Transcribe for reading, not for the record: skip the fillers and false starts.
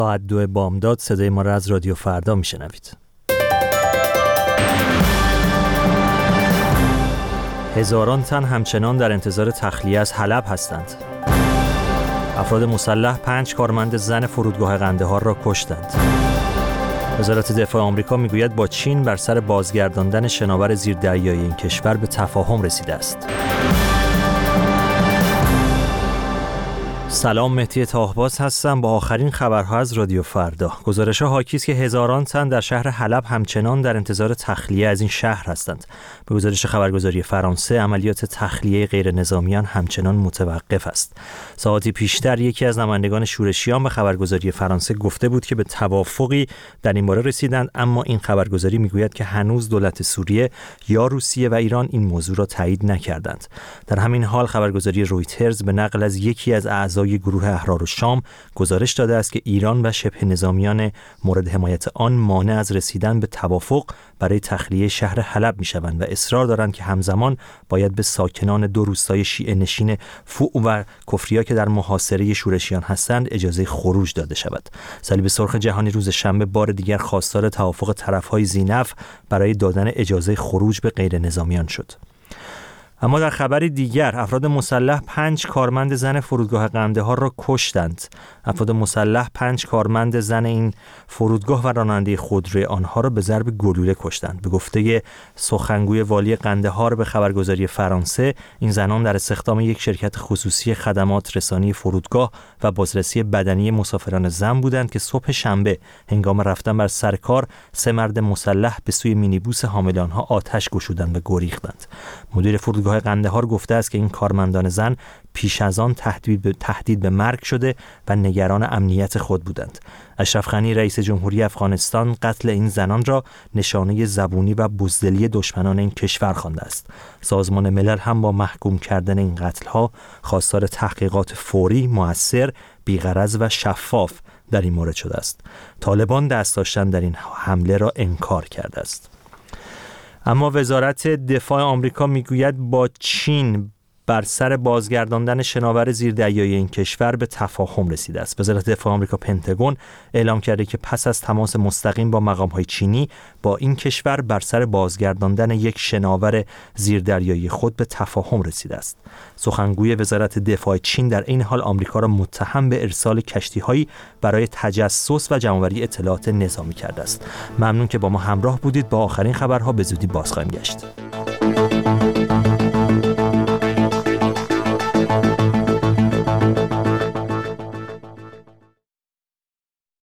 ساعت 2 بامداد صدای ما را از رادیو فردا میشنوید. هزاران تن همچنان در انتظار تخلیه از حلب هستند. افراد مسلح 5 کارمند زن فرودگاه قندهار را کشتند. وزارت دفاع آمریکا میگوید با چین بر سر بازگرداندن شناور زیردریایی این کشور به تفاهم رسیده است. سلام، مهدی طاهباز هستم با آخرین خبرها از رادیو فردا. گزارش‌ها حاکی است که هزاران تن در شهر حلب همچنان در انتظار تخلیه از این شهر هستند. به گزارش خبرگزاری فرانسه، عملیات تخلیه غیر نظامیان همچنان متوقف است. ساعتی پیشتر یکی از نمایندگان شورشیان به خبرگزاری فرانسه گفته بود که به توافقی در این باره رسیدند، اما این خبرگزاری میگوید که هنوز دولت سوریه یا روسیه و ایران این موضوع را تایید نکردند. در همین حال خبرگزاری رویترز به نقل از یکی از اعضای گروه احرارالشام گزارش داده است که ایران و شبه نظامیان مورد حمایت آن مانع از رسیدن به توافق برای تخلیه شهر حلب میشوند و اصرار دارند که همزمان باید به ساکنان 2 روستای شیعه نشین فوع و کفریا که در محاصره شورشیان هستند اجازه خروج داده شود. صلیب سرخ جهانی روز شنبه بار دیگر خواستار توافق طرف‌های ذی‌نفع برای دادن اجازه خروج به غیر نظامیان شد. اما در خبری دیگر، افراد مسلح 5 کارمند زن فرودگاه قندهار را کشتند. افراد مسلح 5 کارمند زن این فرودگاه و راننده خودروی آنها را به ضرب گلوله کشتند. به گفته سخنگوی والی قندهار به خبرگزاری فرانسه، این زنان در استخدام یک شرکت خصوصی خدمات رسانی فرودگاه و بازرسی بدنی مسافران زن بودند که صبح شنبه هنگام رفتن بر سر کار 3 مرد مسلح به سوی مینیبوس حامل آنها آتش گشودند و گریختند. مدیر فرودگاه قندهار گفته است که این کارمندان زن پیش از آن تهدید به مرگ شده و نگران امنیت خود بودند. اشرف غنی رئیس جمهوری افغانستان قتل این زنان را نشانه زبونی و بزدلی دشمنان این کشور خوانده است. سازمان ملل هم با محکوم کردن این قتل‌ها خواستار تحقیقات فوری، مؤثر، بی‌غرض و شفاف در این مورد شده است. طالبان دست داشتن در این حمله را انکار کرده است. اما وزارت دفاع آمریکا میگوید با چین بر سر بازگرداندن شناور زیردریایی این کشور به تفاهم رسیده است. وزارت دفاع آمریکا پنتاگون اعلام کرده که پس از تماس مستقیم با مقام‌های چینی با این کشور بر سر بازگرداندن یک شناور زیردریایی خود به تفاهم رسیده است. سخنگوی وزارت دفاع چین در این حال آمریکا را متهم به ارسال کشتی‌هایی برای تجسس و جمع‌آوری اطلاعات نظامی کرده است. ممنون که با ما همراه بودید. با آخرین خبرها به زودی باز خواهیم گشت.